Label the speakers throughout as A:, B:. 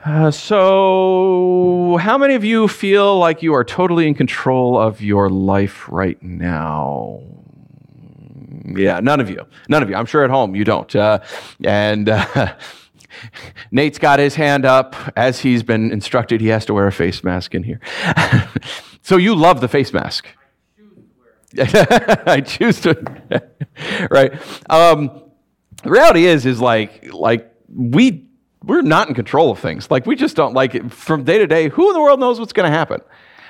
A: So how many of you feel like you are totally in control of your life right now? Yeah, none of you. None of you. I'm sure at home you don't. Nate's got his hand up. As he's been instructed, he has to wear a face mask in here. So you love the face mask. I choose to. Right. The reality is like we're not in control of things. Like, we just don't, like, from day to day, who in the world knows what's going to happen?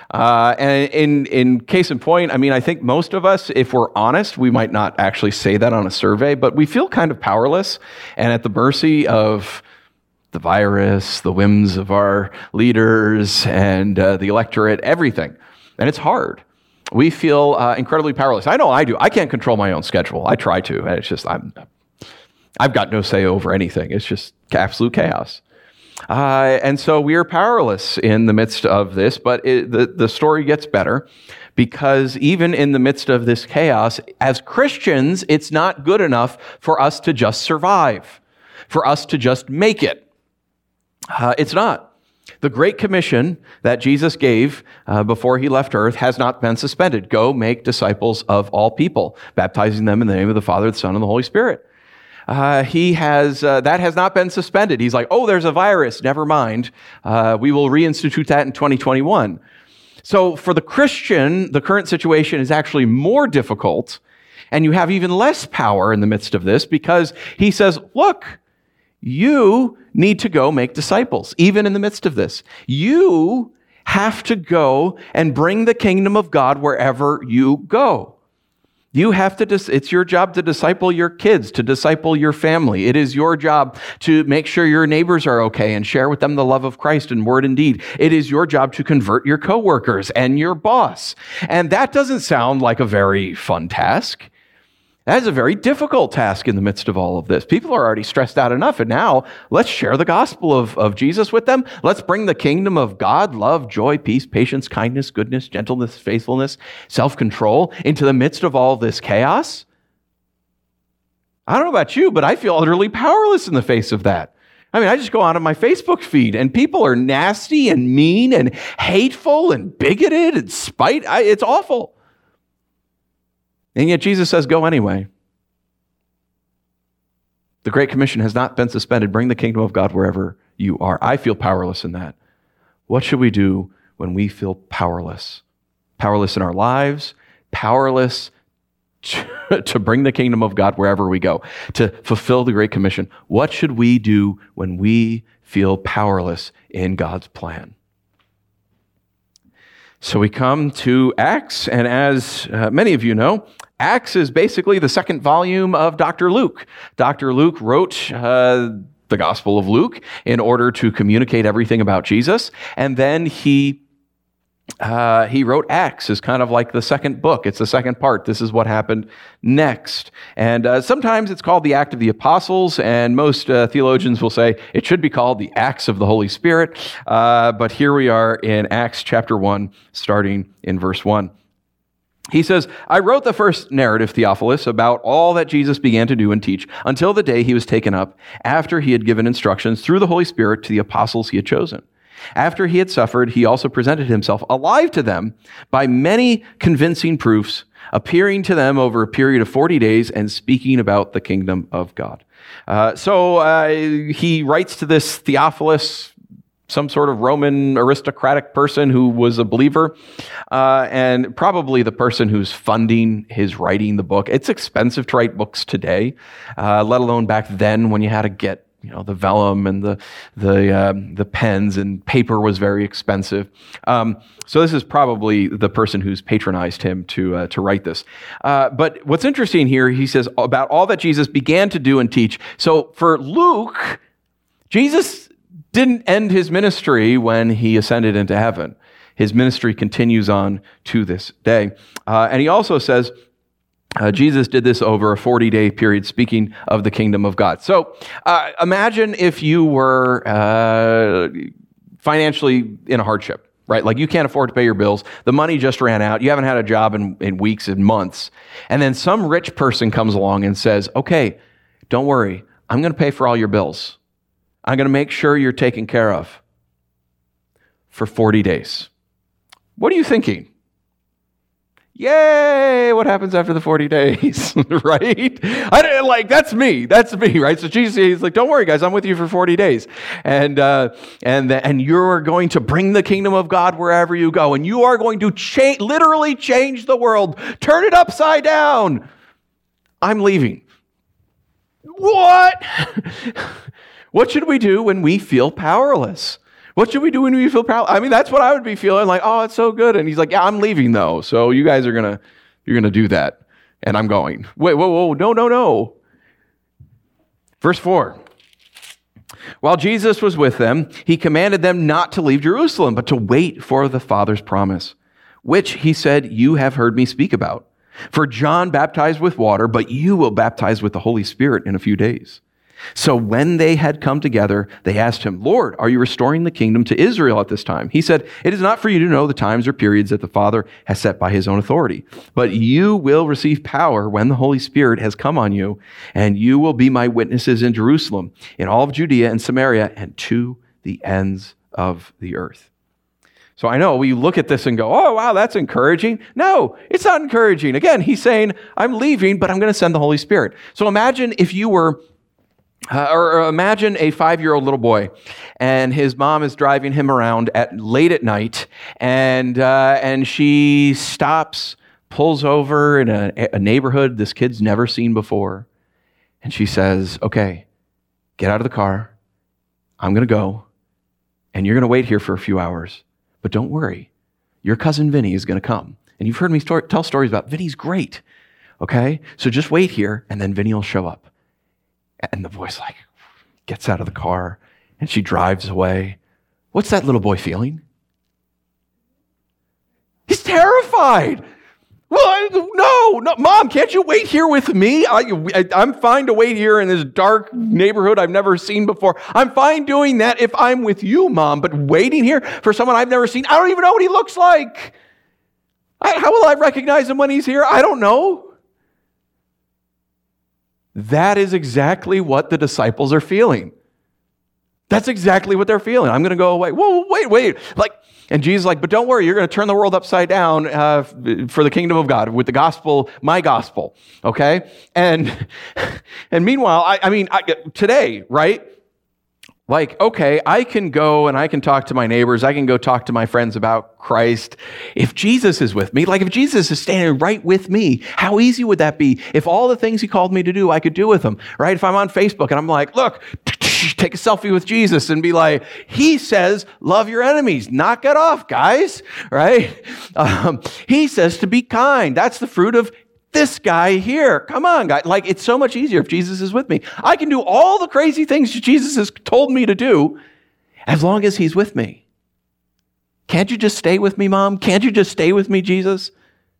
A: And in case in point, I mean, I think most of us, if we're honest, we might not actually say that on a survey, but we feel kind of powerless and at the mercy of the virus, the whims of our leaders, and the electorate, everything. And it's hard. We feel incredibly powerless. I know I do. I can't control my own schedule. I try to, and it's just, I've got no say over anything. It's just absolute chaos. And so we are powerless in the midst of this, but the story gets better, because even in the midst of this chaos, as Christians, it's not good enough for us to just survive, for us to just make it. It's not. The Great Commission that Jesus gave before he left earth has not been suspended. Go make disciples of all people, baptizing them in the name of the Father, the Son, and the Holy Spirit. That has not been suspended. He's like, oh, there's a virus. Never mind. We will reinstitute that in 2021. So for the Christian, the current situation is actually more difficult, and you have even less power in the midst of this, because he says, look, you need to go make disciples, even in the midst of this. You have to go and bring the kingdom of God wherever you go. You have to, it's your job to disciple your kids, to disciple your family. It is your job to make sure your neighbors are okay and share with them the love of Christ in word and deed. It is your job to convert your coworkers and your boss. And that doesn't sound like a very fun task. That is a very difficult task in the midst of all of this. People are already stressed out enough, and now let's share the gospel of Jesus with them. Let's bring the kingdom of God, love, joy, peace, patience, kindness, goodness, gentleness, faithfulness, self-control into the midst of all this chaos. I don't know about you, but I feel utterly powerless in the face of that. I mean, I just go on my Facebook feed, and people are nasty and mean and hateful and bigoted and it's awful. And yet Jesus says, go anyway. The Great Commission has not been suspended. Bring the kingdom of God wherever you are. I feel powerless in that. What should we do when we feel powerless? Powerless in our lives, powerless to bring the kingdom of God wherever we go, to fulfill the Great Commission. What should we do when we feel powerless in God's plan? So we come to Acts, and as many of you know, Acts is basically the second volume of Dr. Luke. Dr. Luke wrote the Gospel of Luke in order to communicate everything about Jesus, and then he wrote Acts as kind of like the second book. It's the second part. This is what happened next. And sometimes it's called the Act of the Apostles, and most theologians will say it should be called the Acts of the Holy Spirit. But here we are in Acts chapter 1, starting in verse 1. He says, I wrote the first narrative, Theophilus, about all that Jesus began to do and teach until the day he was taken up, after he had given instructions through the Holy Spirit to the apostles he had chosen. After he had suffered, he also presented himself alive to them by many convincing proofs, appearing to them over a period of 40 days and speaking about the kingdom of God. So he writes to this Theophilus, some sort of Roman aristocratic person who was a believer, and probably the person who's funding his writing the book. It's expensive to write books today, let alone back then when you had to get the vellum and the pens, and paper was very expensive. So this is probably the person who's patronized him to write this. But what's interesting here, he says about all that Jesus began to do and teach. So for Luke, Jesus didn't end his ministry when he ascended into heaven. His ministry continues on to this day. And he also says, Jesus did this over a 40-day period, speaking of the kingdom of God. So imagine if you were financially in a hardship, right? Like you can't afford to pay your bills. The money just ran out. You haven't had a job in weeks and months. And then some rich person comes along and says, okay, don't worry. I'm going to pay for all your bills. I'm going to make sure you're taken care of for 40 days. What are you thinking? Yay! What happens after the 40 days, right? That's me, right? So Jesus, he's like, don't worry, guys, I'm with you for 40 days. And you're going to bring the kingdom of God wherever you go. And you are going to literally change the world. Turn it upside down. I'm leaving. What? What should we do when we feel powerless? What should we do when we feel powerless? I mean, that's what I would be feeling, like, oh, it's so good. And he's like, yeah, I'm leaving though. So you guys you're going to do that. And I'm going. Wait, whoa, no. Verse 4. While Jesus was with them, he commanded them not to leave Jerusalem, but to wait for the Father's promise, which he said, you have heard me speak about. For John baptized with water, but you will baptize with the Holy Spirit in a few days. So when they had come together, they asked him, Lord, are you restoring the kingdom to Israel at this time? He said, it is not for you to know the times or periods that the Father has set by his own authority, but you will receive power when the Holy Spirit has come on you, and you will be my witnesses in Jerusalem, in all of Judea and Samaria, and to the ends of the earth. So I know we look at this and go, oh, wow, that's encouraging. No, it's not encouraging. Again, he's saying, I'm leaving, but I'm going to send the Holy Spirit. So imagine if you were or imagine a 5-year-old little boy, and his mom is driving him around late at night, and she stops, pulls over in a neighborhood this kid's never seen before, and she says, okay, get out of the car, I'm going to go, and you're going to wait here for a few hours, but don't worry, your cousin Vinny is going to come. And you've heard me tell stories about Vinny's great, okay? So just wait here, and then Vinny will show up. And the boy's like, gets out of the car, and she drives away. What's that little boy feeling? He's terrified. Well, no, Mom, can't you wait here with me? I'm fine to wait here in this dark neighborhood I've never seen before. I'm fine doing that if I'm with you, Mom, but waiting here for someone I've never seen, I don't even know what he looks like. How will I recognize him when he's here? I don't know. That is exactly what the disciples are feeling. That's exactly what they're feeling. I'm going to go away. Whoa, wait. And Jesus is like, but don't worry, you're going to turn the world upside down for the kingdom of God with the gospel, my gospel, okay? And meanwhile, today, right? Like, okay, I can go and I can talk to my neighbors. I can go talk to my friends about Christ. If Jesus is with me, like if Jesus is standing right with me, how easy would that be? If all the things he called me to do, I could do with him, right? If I'm on Facebook and I'm like, look, take a selfie with Jesus and be like, he says, love your enemies. Knock it off, guys, right? He says to be kind. That's the fruit of this guy here. Come on, guys. Like, it's so much easier if Jesus is with me. I can do all the crazy things Jesus has told me to do as long as he's with me. Can't you just stay with me, Mom? Can't you just stay with me, Jesus?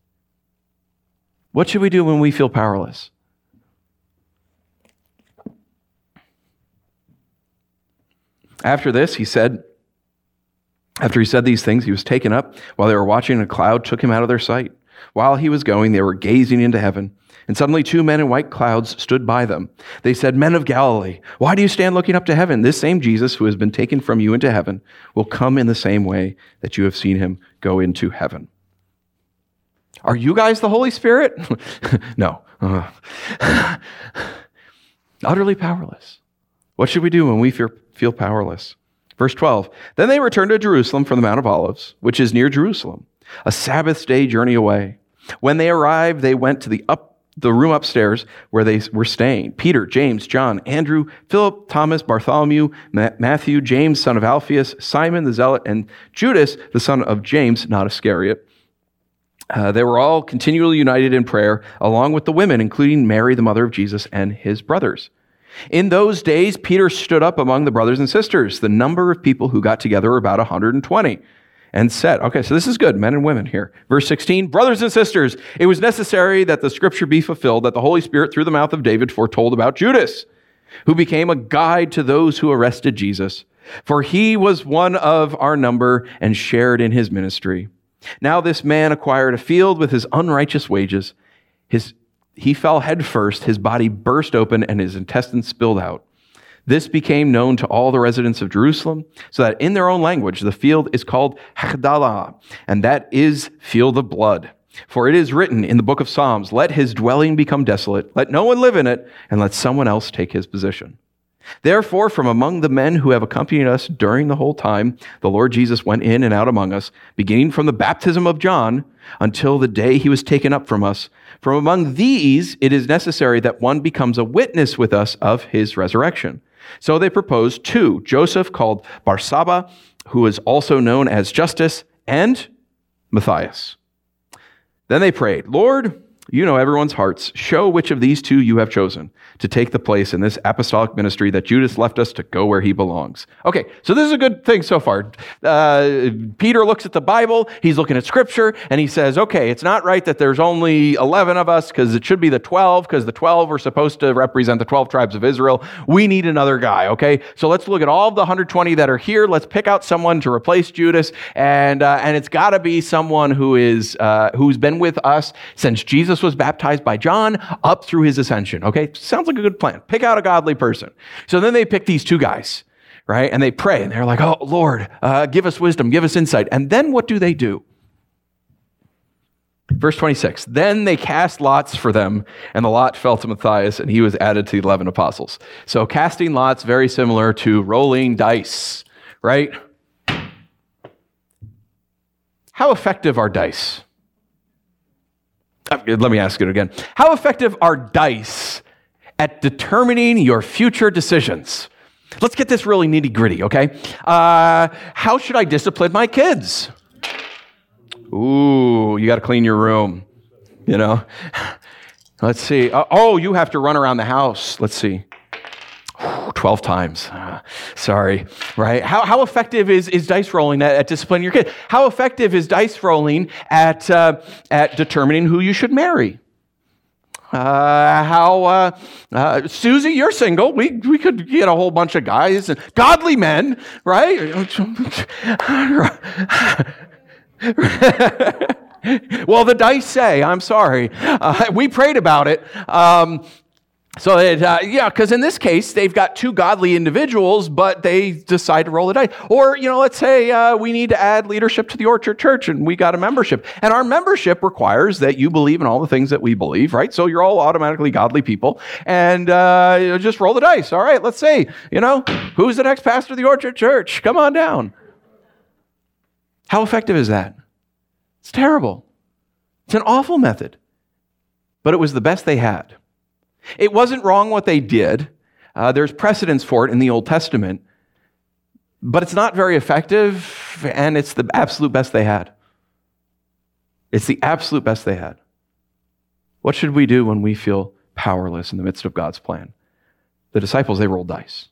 A: What should we do when we feel powerless? After he said these things, he was taken up while they were watching, and a cloud took him out of their sight. While he was going, they were gazing into heaven, and suddenly 2 men in white clouds stood by them. They said, Men of Galilee, why do you stand looking up to heaven? This same Jesus who has been taken from you into heaven will come in the same way that you have seen him go into heaven. Are you guys the Holy Spirit? No. Utterly powerless. What should we do when we feel powerless? Verse 12, Then they returned to Jerusalem from the Mount of Olives, which is near Jerusalem, a Sabbath day journey away. When they arrived, they went to the room upstairs where they were staying. Peter, James, John, Andrew, Philip, Thomas, Bartholomew, Matthew, James, son of Alphaeus, Simon the Zealot, and Judas, the son of James, not Iscariot. They were all continually united in prayer, along with the women, including Mary, the mother of Jesus, and his brothers. In those days, Peter stood up among the brothers and sisters. The number of people who got together were about 120. And said, okay, so this is good, men and women here. Verse 16, Brothers and sisters, it was necessary that the scripture be fulfilled, that the Holy Spirit through the mouth of David foretold about Judas, who became a guide to those who arrested Jesus. For he was one of our number and shared in his ministry. Now this man acquired a field with his unrighteous wages. He fell head first, his body burst open, and his intestines spilled out. This became known to all the residents of Jerusalem, so that in their own language the field is called Hagdalah, and that is field of blood. For it is written in the book of Psalms, let his dwelling become desolate, let no one live in it, and let someone else take his position. Therefore, from among the men who have accompanied us during the whole time, the Lord Jesus went in and out among us, beginning from the baptism of John until the day he was taken up from us. From among these, it is necessary that one becomes a witness with us of his resurrection. So they proposed two, Joseph called Barsabba, who is also known as Justus, and Matthias. Then they prayed, Lord, you know everyone's hearts. Show which of these two you have chosen to take the place in this apostolic ministry that Judas left us to go where he belongs. Okay, so this is a good thing so far. Peter looks at the Bible, he's looking at Scripture, and he says, okay, it's not right that there's only 11 of us because it should be the 12, because the 12 are supposed to represent the 12 tribes of Israel. We need another guy, okay? So let's look at all of the 120 that are here. Let's pick out someone to replace Judas, and it's got to be someone who's been with us since Jesus was baptized by John up through his ascension, okay? Sounds like a good plan. Pick out a godly person. So then they pick these two guys, right? And they pray, and they're like, oh, Lord, give us wisdom, give us insight. And then what do? Verse 26, then they cast lots for them, and the lot fell to Matthias, and he was added to the 11 apostles. So casting lots, very similar to rolling dice, right? How effective are dice? Let me ask it again. How effective are dice at determining your future decisions? Let's get this really nitty-gritty, okay? How should I discipline my kids? Ooh, you got to clean your room, you know? Let's see. You have to run around the house. Let's see. 12 times. Sorry, right? How effective is dice rolling at disciplining your kid? How effective is dice rolling at determining who you should marry? Susie, you're single. We could get a whole bunch of guys, and godly men, right? Well, the dice say, I'm sorry. We prayed about it. Because in this case, they've got two godly individuals, but they decide to roll the dice. Or, let's say we need to add leadership to the Orchard Church, and we got a membership. And our membership requires that you believe in all the things that we believe, right? So you're all automatically godly people. And just roll the dice. All right, let's say, who's the next pastor of the Orchard Church? Come on down. How effective is that? It's terrible. It's an awful method. But it was the best they had. It wasn't wrong what they did. There's precedence for it in the Old Testament. But it's not very effective, and it's the absolute best they had. It's the absolute best they had. What should we do when we feel powerless in the midst of God's plan? The disciples, they rolled dice.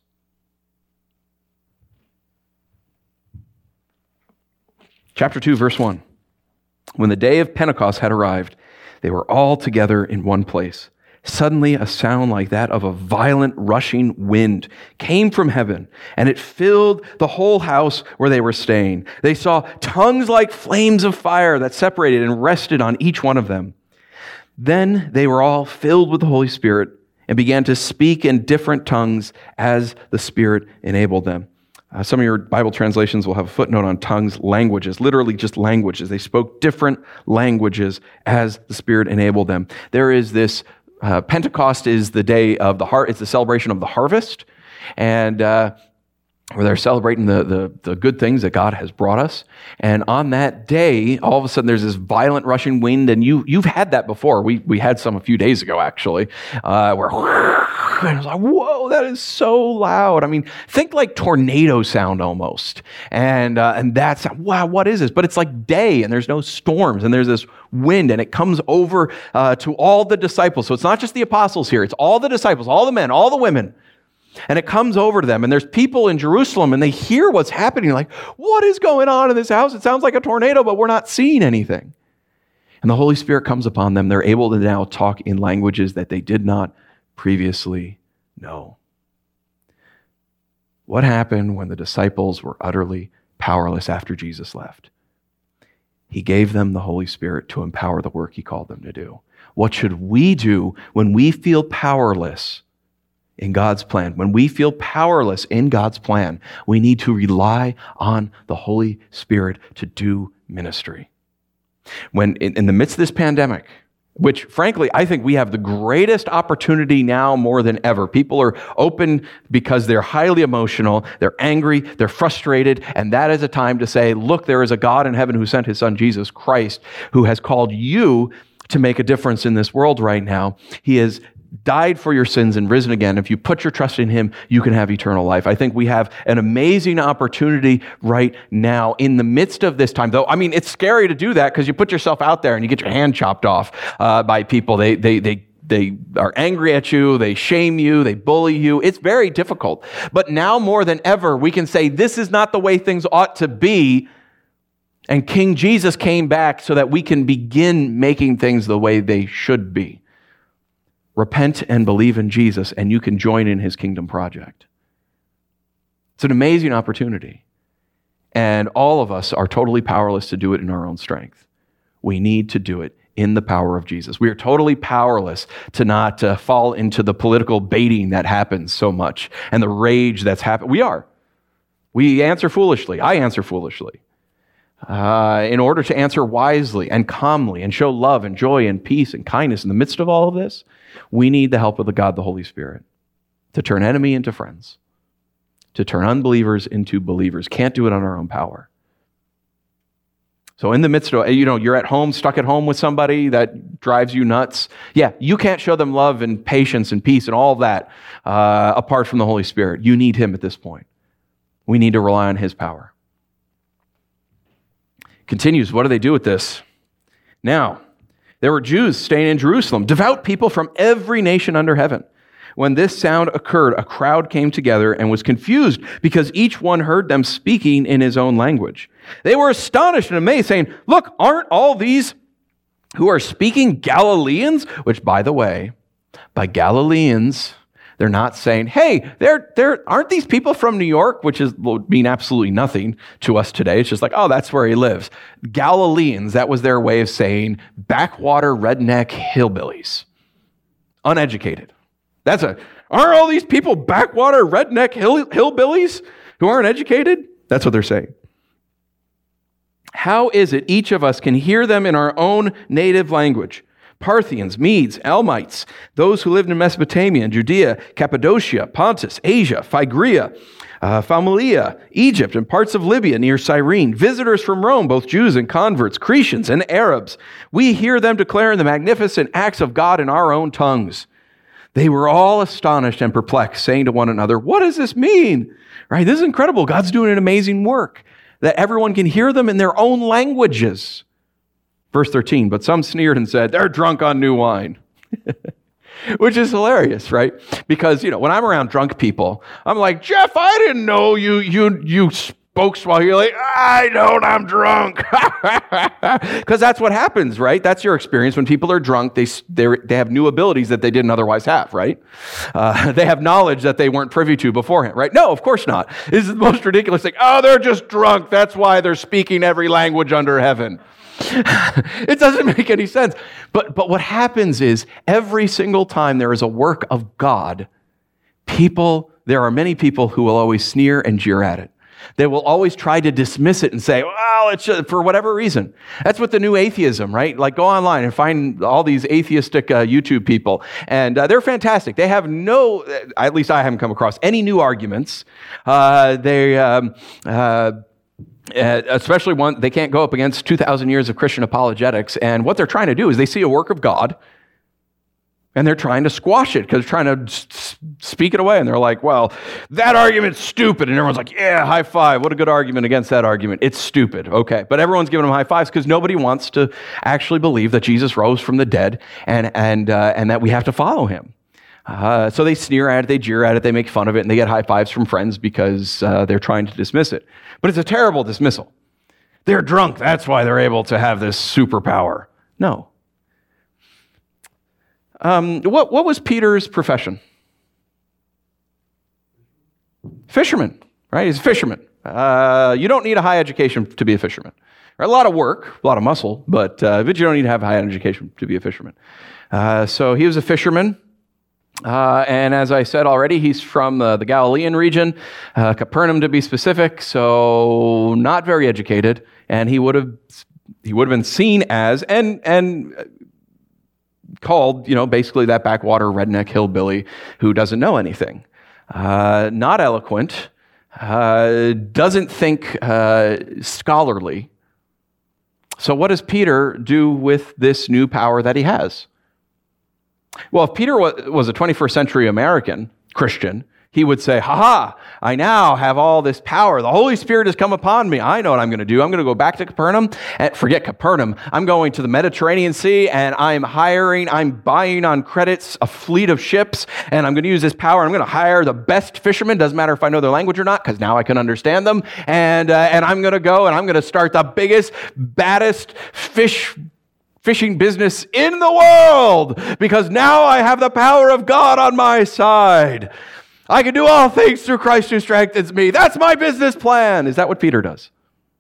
A: Chapter 2, verse 1. When the day of Pentecost had arrived, they were all together in one place. Suddenly, a sound like that of a violent rushing wind came from heaven, and it filled the whole house where they were staying. They saw tongues like flames of fire that separated and rested on each one of them. Then they were all filled with the Holy Spirit and began to speak in different tongues as the Spirit enabled them. Some of your Bible translations will have a footnote on tongues, languages, literally just languages. They spoke different languages as the Spirit enabled them. There is this Pentecost is the day of it's the celebration of the harvest, and where they're celebrating the good things that God has brought us. And on that day, all of a sudden there's this violent rushing wind, and you've had that before. We had some a few days ago, actually, where and I was like, whoa, that is so loud. I mean, think like tornado sound almost. And that's, wow, what is this? But it's like day, and there's no storms, and there's this wind, and it comes over to all the disciples. So it's not just the apostles here. It's all the disciples, all the men, all the women. And it comes over to them, and there's people in Jerusalem, and they hear what's happening, like, what is going on in this house? It sounds like a tornado, but we're not seeing anything. And the Holy Spirit comes upon them. They're able to now talk in languages that they did not previously know. What happened when the disciples were utterly powerless after Jesus left? He gave them the Holy Spirit to empower the work he called them to do. What should we do when we feel powerless in God's plan, when we feel powerless in God's plan, we need to rely on the Holy Spirit to do ministry. When in the midst of this pandemic, which frankly, I think we have the greatest opportunity now more than ever. People are open because they're highly emotional, they're angry, they're frustrated, and that is a time to say, look, there is a God in heaven who sent his son, Jesus Christ, who has called you to make a difference in this world right now. He has died for your sins and risen again. If you put your trust in him, you can have eternal life. I think we have an amazing opportunity right now in the midst of this time. Though, I mean, it's scary to do that because you put yourself out there and you get your hand chopped off by people. They are angry at you, they shame you, they bully you. It's very difficult. But now more than ever, we can say this is not the way things ought to be. And King Jesus came back so that we can begin making things the way they should be. Repent and believe in Jesus, and you can join in his kingdom project. It's an amazing opportunity. And all of us are totally powerless to do it in our own strength. We need to do it in the power of Jesus. We are totally powerless to not fall into the political baiting that happens so much and the rage that's happened. We answer foolishly. I answer foolishly. In order to answer wisely and calmly and show love and joy and peace and kindness in the midst of all of this, we need the help of the God, the Holy Spirit, to turn enemy into friends, to turn unbelievers into believers. Can't do it on our own power. So in the midst of, you're at home, stuck at home with somebody that drives you nuts. Yeah, you can't show them love and patience and peace and all of that apart from the Holy Spirit. You need him at this point. We need to rely on his power. Continues, what do they do with this? Now, there were Jews staying in Jerusalem, devout people from every nation under heaven. When this sound occurred, a crowd came together and was confused because each one heard them speaking in his own language. They were astonished and amazed, saying, look, aren't all these who are speaking Galileans? Which, by the way, by Galileans, they're not saying, hey, aren't these people from New York? Which would mean absolutely nothing to us today. It's just like, oh, that's where he lives. Galileans, that was their way of saying backwater redneck hillbillies. Uneducated. Aren't all these people backwater redneck hillbillies who aren't educated? That's what they're saying. How is it each of us can hear them in our own native language? Parthians, Medes, Elamites, those who lived in Mesopotamia and Judea, Cappadocia, Pontus, Asia, Phrygia, Phamalia, Egypt, and parts of Libya near Cyrene, visitors from Rome, both Jews and converts, Cretians and Arabs. We hear them declaring the magnificent acts of God in our own tongues. They were all astonished and perplexed, saying to one another, what does this mean? Right? This is incredible. God's doing an amazing work that everyone can hear them in their own languages. Verse 13, but some sneered and said, they're drunk on new wine. Which is hilarious, right? Because, when I'm around drunk people, I'm like, Jeff, I didn't know you spoke Swahili. Like, I don't, I'm drunk. Because that's what happens, right? That's your experience. When people are drunk, they have new abilities that they didn't otherwise have, right? They have knowledge that they weren't privy to beforehand, right? No, of course not. This is the most ridiculous thing. Oh, they're just drunk. That's why they're speaking every language under heaven. It doesn't make any sense. But what happens is every single time there is a work of God, there are many people who will always sneer and jeer at it. They will always try to dismiss it and say, well, it's just for whatever reason. That's what the new atheism, right? Like go online and find all these atheistic YouTube people. And they're fantastic. They have at least I haven't come across any new arguments. Especially one, they can't go up against 2,000 years of Christian apologetics. And what they're trying to do is they see a work of God and they're trying to squash it because they're trying to speak it away. And they're like, well, that argument's stupid. And everyone's like, yeah, high five. What a good argument against that argument. It's stupid. Okay. But everyone's giving them high fives because nobody wants to actually believe that Jesus rose from the dead and that we have to follow him. So they sneer at it, they jeer at it, they make fun of it, and they get high fives from friends because they're trying to dismiss it. But it's a terrible dismissal. They're drunk, that's why they're able to have this superpower. No. What was Peter's profession? Fisherman, right? He's a fisherman. You don't need a high education to be a fisherman. A lot of work, a lot of muscle, but you don't need to have a high education to be a fisherman. So he was a fisherman. And as I said already, he's from the Galilean region, Capernaum to be specific, so not very educated. And he would have been seen as and called, basically that backwater redneck hillbilly who doesn't know anything. Not eloquent, doesn't think scholarly. So what does Peter do with this new power that he has? Well, if Peter was a 21st century American Christian, he would say, I now have all this power. The Holy Spirit has come upon me. I know what I'm going to do. I'm going to go back to Capernaum and forget Capernaum. I'm going to the Mediterranean Sea and I'm buying on credits a fleet of ships, and I'm going to use this power. I'm going to hire the best fishermen. Doesn't matter if I know their language or not, because now I can understand them. And I'm going to go and I'm going to start the biggest, baddest fishing business in the world, because now I have the power of God on my side. I can do all things through Christ who strengthens me. That's my business plan. Is that what Peter does?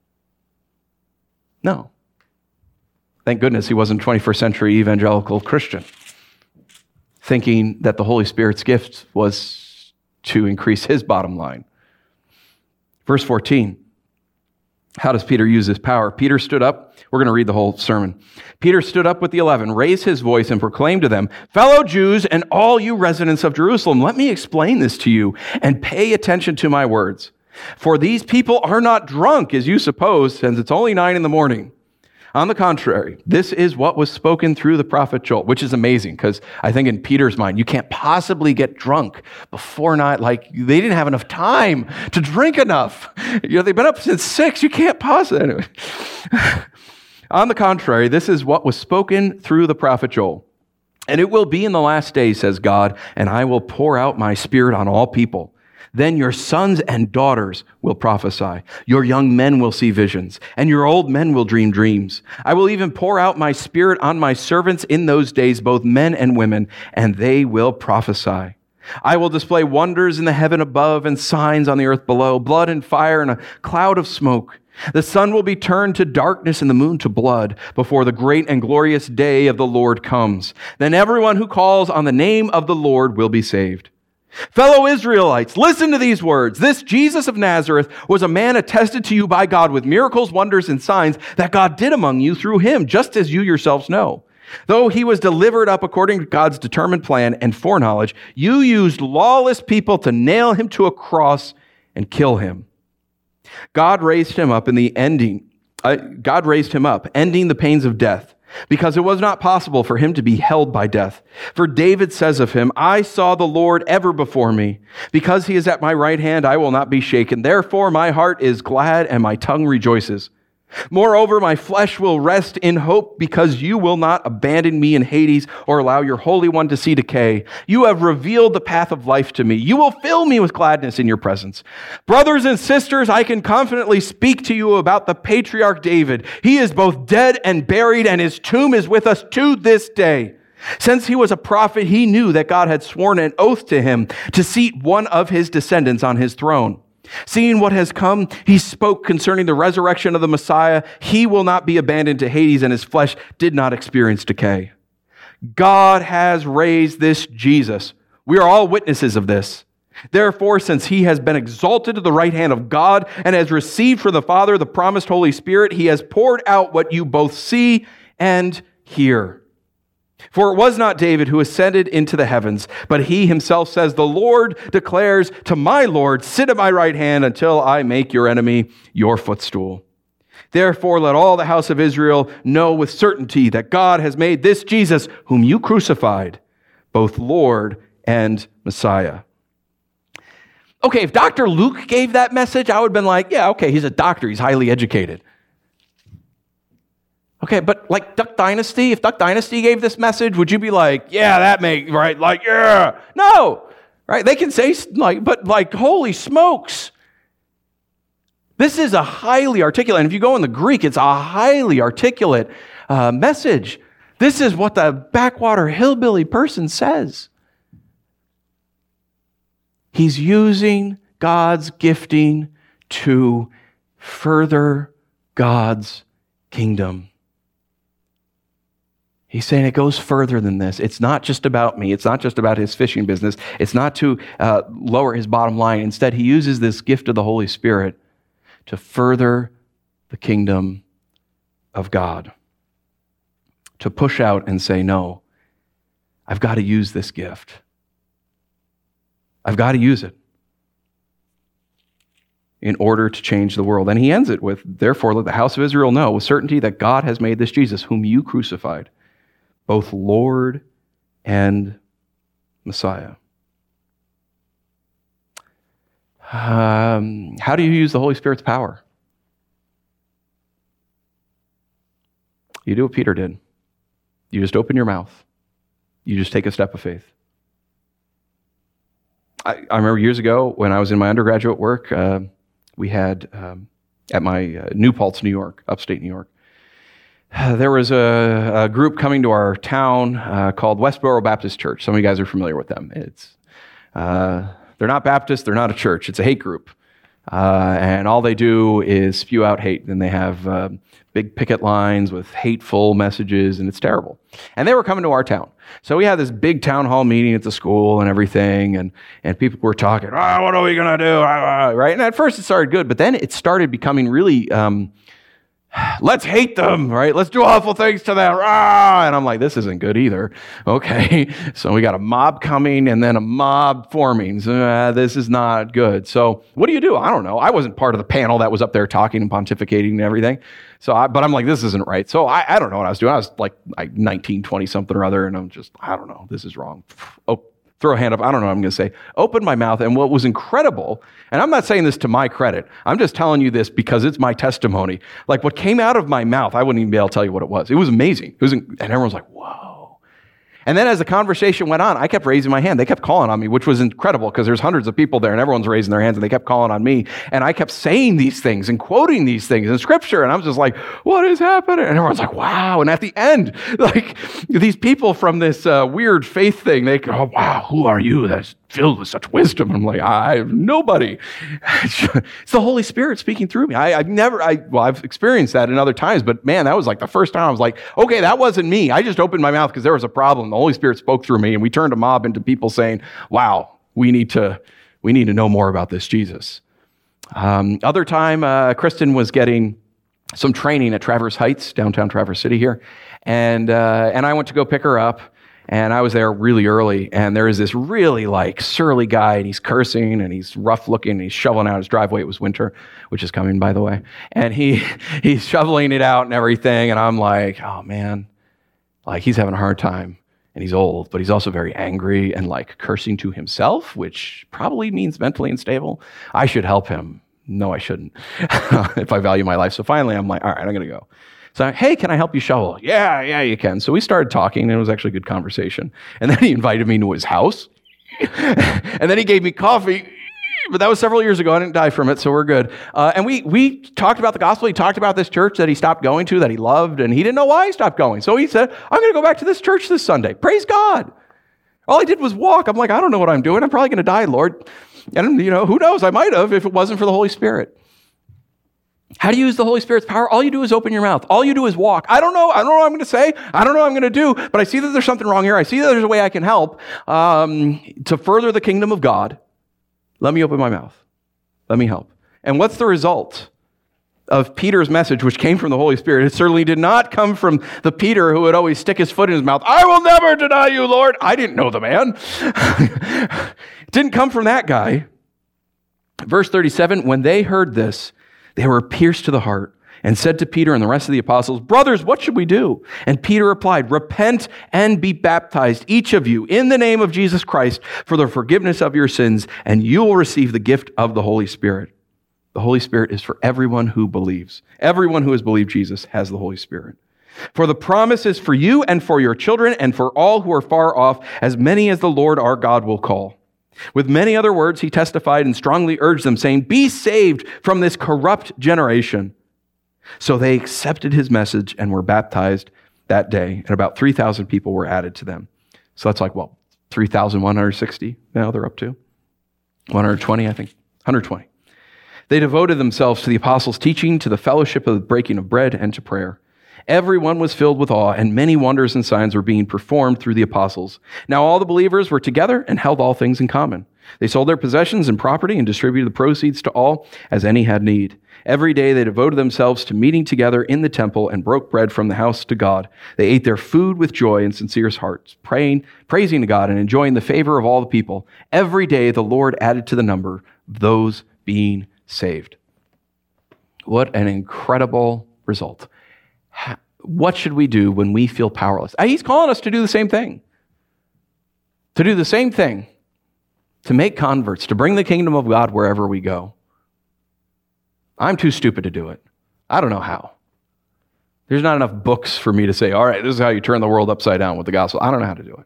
A: No. Thank goodness he wasn't a 21st century evangelical Christian, thinking that the Holy Spirit's gift was to increase his bottom line. Verse 14. How does Peter use his power? Peter stood up. We're going to read the whole sermon. Peter stood up with the 11, raised his voice, and proclaimed to them, "Fellow Jews and all you residents of Jerusalem, let me explain this to you, and pay attention to my words. For these people are not drunk, as you suppose, since it's only 9 a.m. On the contrary, this is what was spoken through the prophet Joel," which is amazing, because I think in Peter's mind, you can't possibly get drunk before night. Like, they didn't have enough time to drink enough. They've been up since 6. You can't possibly. Anyway. On the contrary, this is what was spoken through the prophet Joel. "And it will be in the last days, says God, and I will pour out my spirit on all people. Then your sons and daughters will prophesy. Your young men will see visions, and your old men will dream dreams. I will even pour out my spirit on my servants in those days, both men and women, and they will prophesy. I will display wonders in the heaven above and signs on the earth below, blood and fire and a cloud of smoke. The sun will be turned to darkness and the moon to blood before the great and glorious day of the Lord comes. Then everyone who calls on the name of the Lord will be saved. Fellow Israelites, listen to these words. This Jesus of Nazareth was a man attested to you by God with miracles, wonders, and signs that God did among you through him, just as you yourselves know. Though he was delivered up according to God's determined plan and foreknowledge, you used lawless people to nail him to a cross and kill him. God raised him up, ending the pains of death, because it was not possible for him to be held by death. For David says of him, I saw the Lord ever before me. Because he is at my right hand, I will not be shaken. Therefore my heart is glad and my tongue rejoices. Moreover, my flesh will rest in hope, because you will not abandon me in Hades or allow your Holy One to see decay. You have revealed the path of life to me. You will fill me with gladness in your presence. Brothers and sisters, I can confidently speak to you about the patriarch David. He is both dead and buried, and his tomb is with us to this day. Since he was a prophet, he knew that God had sworn an oath to him to seat one of his descendants on his throne. Seeing what has come, he spoke concerning the resurrection of the Messiah. He will not be abandoned to Hades, and his flesh did not experience decay. God has raised this Jesus. We are all witnesses of this. Therefore, since he has been exalted to the right hand of God and has received from the Father the promised Holy Spirit, he has poured out what you both see and hear. For it was not David who ascended into the heavens, but he himself says, the Lord declares to my Lord, sit at my right hand until I make your enemy your footstool. Therefore, let all the house of Israel know with certainty that God has made this Jesus, whom you crucified, both Lord and Messiah. Okay, if Dr. Luke gave that message, I would have been like, yeah, okay, he's a doctor, he's highly educated. Okay, but like Duck Dynasty, if Duck Dynasty gave this message, would you be like, yeah, that makes, right, like, yeah. No, right? They can say, like, but like, holy smokes. This is a highly articulate, and if you go in the Greek, it's a highly articulate message. This is what the backwater hillbilly person says. He's using God's gifting to further God's kingdom. He's saying it goes further than this. It's not just about me. It's not just about his fishing business. It's not to lower his bottom line. Instead, he uses this gift of the Holy Spirit to further the kingdom of God. To push out and say, no, I've got to use this gift. I've got to use it in order to change the world. And he ends it with, therefore, let the house of Israel know with certainty that God has made this Jesus, whom you crucified, both Lord and Messiah. How do you use the Holy Spirit's power? You do what Peter did. You just open your mouth. You just take a step of faith. I remember years ago when I was in my undergraduate work, we had at my New Paltz, New York, upstate New York, there was a group coming to our town called Westboro Baptist Church. Some of you guys are familiar with them. They're not Baptist, they're not a church, it's a hate group. And all they do is spew out hate. And they have big picket lines with hateful messages, and it's terrible. And they were coming to our town. So we had this big town hall meeting at the school and everything, and people were talking, what are we going to do? Right? And at first it started good, but then it started becoming really, let's hate them, right? Let's do awful things to them. And I'm like, this isn't good either. Okay, so we got a mob coming and then a mob forming. So, this is not good. So what do you do? I don't know. I wasn't part of the panel that was up there talking and pontificating and everything. But I'm like, this isn't right. So I don't know what I was doing. I was like 19, 20 something or other. And I'm just, I don't know. This is wrong. Oh, throw a hand up. I don't know what I'm going to say. Open my mouth. And what was incredible, and I'm not saying this to my credit, I'm just telling you this because it's my testimony. Like what came out of my mouth, I wouldn't even be able to tell you what it was. It was amazing. And everyone's like, whoa. And then as the conversation went on, I kept raising my hand. They kept calling on me, which was incredible because there's hundreds of people there and everyone's raising their hands and they kept calling on me. And I kept saying these things and quoting these things in scripture. And I was just like, what is happening? And everyone's like, wow. And at the end, like these people from this weird faith thing, they go, oh, wow, who are you that's filled with such wisdom? I'm like, I'm nobody. It's the Holy Spirit speaking through me. I've experienced that in other times, but man, that was like the first time I was like, okay, that wasn't me. I just opened my mouth because there was a problem. The Holy Spirit spoke through me and we turned a mob into people saying, wow, we need to know more about this Jesus. Other time, Kristen was getting some training at Traverse Heights, downtown Traverse City here. And I went to go pick her up. And I was there really early, and there is this really like surly guy, and he's cursing, and he's rough looking, and he's shoveling out his driveway. It was winter, which is coming, by the way. And he's shoveling it out and everything, and I'm like, oh man, like he's having a hard time, and he's old, but he's also very angry and like cursing to himself, which probably means mentally unstable. I should help him. No, I shouldn't, if I value my life. So finally, I'm like, all right, I'm going to go. So, hey, can I help you shovel? Yeah, you can. So we started talking, and it was actually a good conversation. And then he invited me to his house. And then he gave me coffee. But that was several years ago. I didn't die from it, so we're good. And we talked about the gospel. He talked about this church that he stopped going to, that he loved, and he didn't know why he stopped going. So he said, I'm going to go back to this church this Sunday. Praise God. All I did was walk. I'm like, I don't know what I'm doing. I'm probably going to die, Lord. And, who knows? I might have if it wasn't for the Holy Spirit. How do you use the Holy Spirit's power? All you do is open your mouth. All you do is walk. I don't know what I'm going to say. I don't know what I'm going to do, but I see that there's something wrong here. I see that there's a way I can help to further the kingdom of God. Let me open my mouth. Let me help. And what's the result of Peter's message, which came from the Holy Spirit? It certainly did not come from the Peter who would always stick his foot in his mouth. I will never deny you, Lord. I didn't know the man. It didn't come from that guy. Verse 37, when they heard this, they were pierced to the heart and said to Peter and the rest of the apostles, brothers, what should we do? And Peter replied, repent and be baptized, each of you, in the name of Jesus Christ for the forgiveness of your sins, and you will receive the gift of the Holy Spirit. The Holy Spirit is for everyone who believes. Everyone who has believed Jesus has the Holy Spirit. For the promise is for you and for your children and for all who are far off, as many as the Lord our God will call. With many other words, he testified and strongly urged them, saying, be saved from this corrupt generation. So they accepted his message and were baptized that day, and about 3,000 people were added to them. So that's like, 3,160 now they're up to? 120, I think. 120. They devoted themselves to the apostles' teaching, to the fellowship of the breaking of bread, and to prayer. Everyone was filled with awe, and many wonders and signs were being performed through the apostles. Now all the believers were together and held all things in common. They sold their possessions and property and distributed the proceeds to all as any had need. Every day they devoted themselves to meeting together in the temple and broke bread from the house to God. They ate their food with joy and sincere hearts, praising to God and enjoying the favor of all the people. Every day the Lord added to the number of those being saved. What an incredible result. What should we do when we feel powerless? He's calling us to do the same thing. To do the same thing. To make converts, to bring the kingdom of God wherever we go. I'm too stupid to do it. I don't know how. There's not enough books for me to say, all right, this is how you turn the world upside down with the gospel. I don't know how to do it.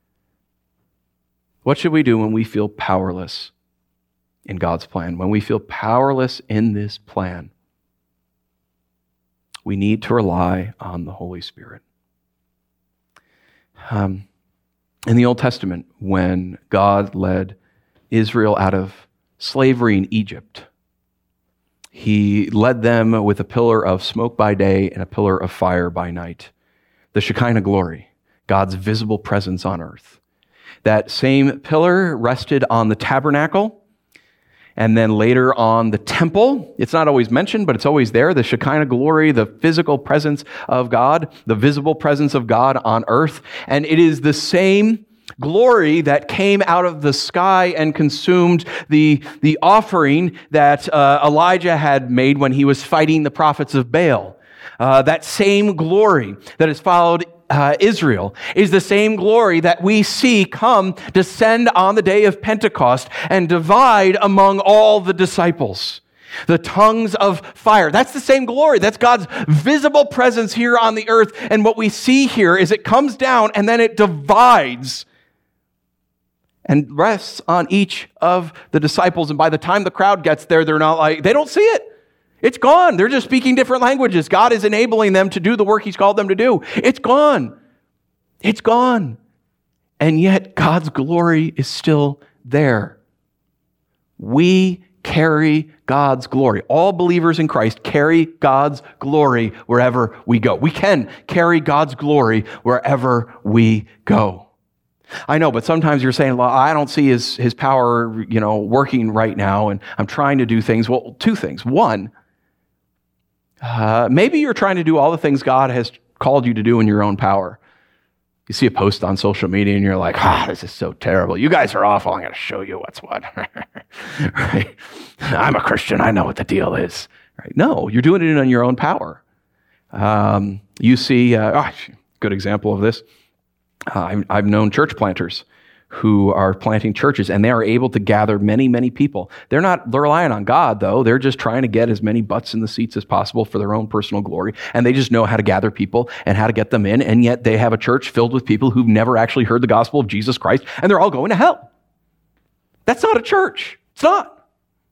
A: What should we do when we feel powerless in God's plan? When we feel powerless in this plan, we need to rely on the Holy Spirit. In the Old Testament, when God led Israel out of slavery in Egypt, he led them with a pillar of smoke by day and a pillar of fire by night. The Shekinah glory, God's visible presence on earth. That same pillar rested on the tabernacle and then later on the temple. It's not always mentioned, but it's always there. The Shekinah glory, the physical presence of God, the visible presence of God on earth. And it is the same glory that came out of the sky and consumed the offering that Elijah had made when he was fighting the prophets of Baal. That same glory that has followed Israel is the same glory that we see descend on the day of Pentecost and divide among all the disciples. The tongues of fire. That's the same glory. That's God's visible presence here on the earth. And what we see here is it comes down and then it divides and rests on each of the disciples. And by the time the crowd gets there, they don't see it. It's gone. They're just speaking different languages. God is enabling them to do the work he's called them to do. It's gone. It's gone. And yet God's glory is still there. We carry God's glory. All believers in Christ carry God's glory wherever we go. We can carry God's glory wherever we go. I know, but sometimes you're saying, well, I don't see his power, working right now, and I'm trying to do things. Well, two things. One, maybe you're trying to do all the things God has called you to do in your own power. You see a post on social media and you're like, this is so terrible. You guys are awful. I'm going to show you what's what. Right? I'm a Christian. I know what the deal is. Right? No, you're doing it in your own power. You see, good example of this. I've known church planters who are planting churches, and they are able to gather many, many people. They're relying on God, though. They're just trying to get as many butts in the seats as possible for their own personal glory, and they just know how to gather people and how to get them in, and yet they have a church filled with people who've never actually heard the gospel of Jesus Christ, and they're all going to hell. That's not a church. It's not.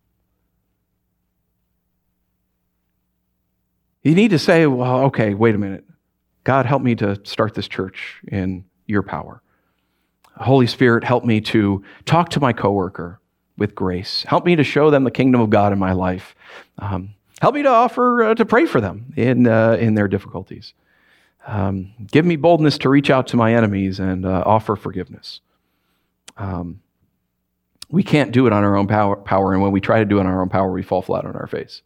A: You need to say, well, okay, wait a minute. God, help me to start this church in your power. Holy Spirit, help me to talk to my coworker with grace. Help me to show them the kingdom of God in my life. Help me to offer to pray for them in their difficulties. Give me boldness to reach out to my enemies and offer forgiveness. We can't do it on our own power, and when we try to do it on our own power, we fall flat on our face.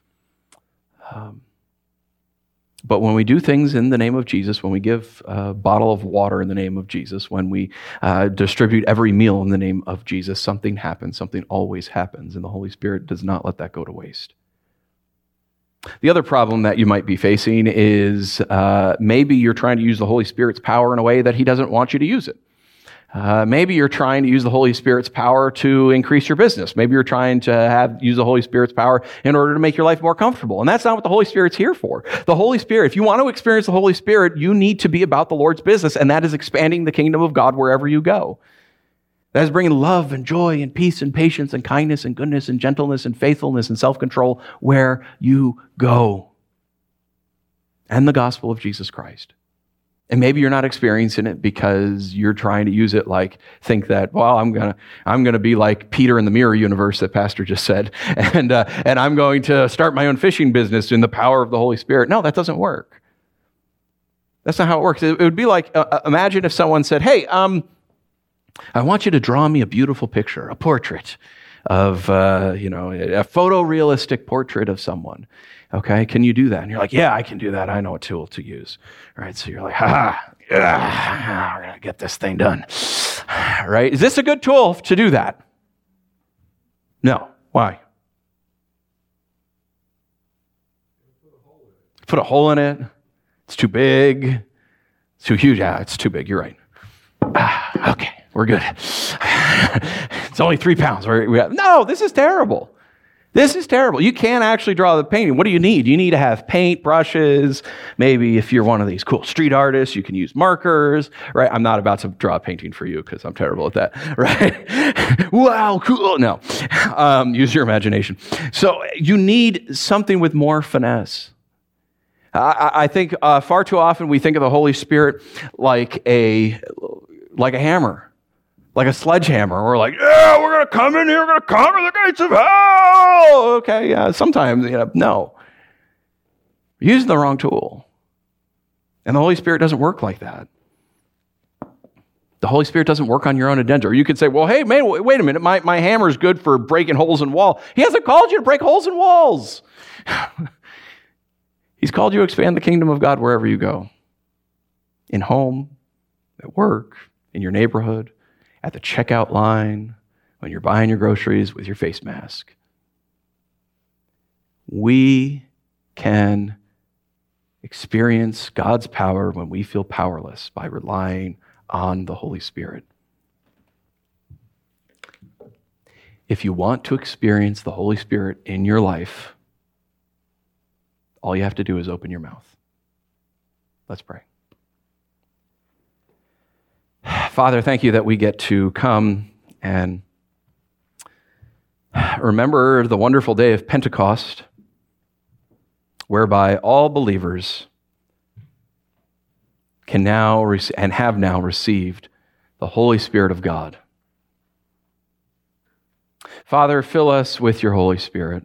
A: But when we do things in the name of Jesus, when we give a bottle of water in the name of Jesus, when we distribute every meal in the name of Jesus, something happens. Something always happens, and the Holy Spirit does not let that go to waste. The other problem that you might be facing is maybe you're trying to use the Holy Spirit's power in a way that he doesn't want you to use it. Maybe you're trying to use the Holy Spirit's power to increase your business. Maybe you're trying to use the Holy Spirit's power in order to make your life more comfortable. And that's not what the Holy Spirit's here for. The Holy Spirit, if you want to experience the Holy Spirit, you need to be about the Lord's business, and that is expanding the kingdom of God wherever you go. That is bringing love and joy and peace and patience and kindness and goodness and gentleness and faithfulness and self-control where you go. And the gospel of Jesus Christ. And maybe you're not experiencing it because you're trying to use it think that, well, I'm gonna be like Peter in the mirror universe that Pastor just said, and I'm going to start my own fishing business in the power of the Holy Spirit. No, that doesn't work. That's not how it works. It would be like, imagine if someone said, hey, I want you to draw me a beautiful picture, a portrait of, a photorealistic portrait of someone. Okay, can you do that? And you're like, yeah, I can do that. I know a tool to use. All right, so you're like, we're going to get this thing done. Right? Is this a good tool to do that? No. Why? Put a hole in it. It's too big. It's too huge. Yeah, it's too big. You're right. Okay, we're good. It's only 3 pounds. No, this is terrible. This is terrible. You can't actually draw the painting. What do you need? You need to have paint, brushes. Maybe if you're one of these cool street artists, you can use markers, right? I'm not about to draw a painting for you because I'm terrible at that, right? Wow, cool. No, use your imagination. So you need something with more finesse. I think far too often we think of the Holy Spirit like a hammer, like a sledgehammer. We're like, yeah, we're going to come in here, we're going to conquer the gates of hell. Okay, yeah, sometimes, no. You're using the wrong tool. And the Holy Spirit doesn't work like that. The Holy Spirit doesn't work on your own agenda. Or you could say, well, hey, man, wait a minute, my hammer is good for breaking holes in wall. He hasn't called you to break holes in walls. He's called you to expand the kingdom of God wherever you go. In home, at work, in your neighborhood, at the checkout line, when you're buying your groceries with your face mask. We can experience God's power when we feel powerless by relying on the Holy Spirit. If you want to experience the Holy Spirit in your life, all you have to do is open your mouth. Let's pray. Father, thank you that we get to come and remember the wonderful day of Pentecost, whereby all believers can now and have now received the Holy Spirit of God. Father, fill us with your Holy Spirit.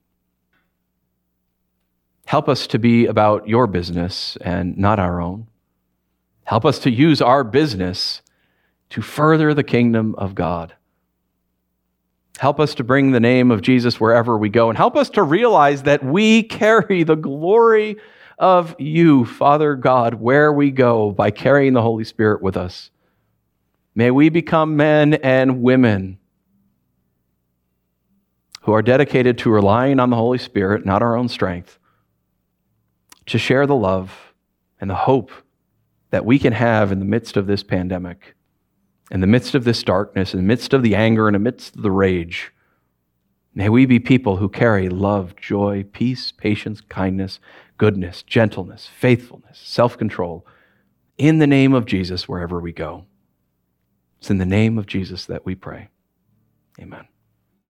A: Help us to be about your business and not our own. Help us to use our business to further the kingdom of God. Help us to bring the name of Jesus wherever we go, and help us to realize that we carry the glory of you, Father God, where we go by carrying the Holy Spirit with us. May we become men and women who are dedicated to relying on the Holy Spirit, not our own strength, to share the love and the hope that we can have in the midst of this pandemic, in the midst of this darkness, in the midst of the anger, in the midst of the rage. May we be people who carry love, joy, peace, patience, kindness, goodness, gentleness, faithfulness, self-control, in the name of Jesus wherever we go. It's in the name of Jesus that we pray. Amen.